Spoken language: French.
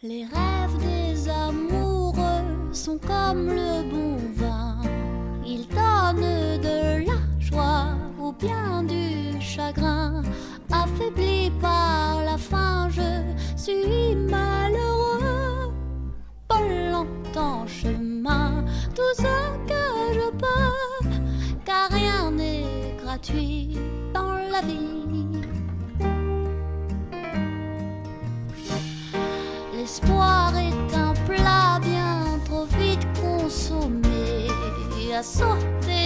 Les rêves des amoureux sont comme le bon vin. Ils donnent de la joie ou bien du chagrin. Affaibli par la faim, je suis malheureux. Volant en chemin, tout ce que je peux, car rien n'est gratuit dans la vie. L'espoir est un plat bien trop vite consommé, à sauter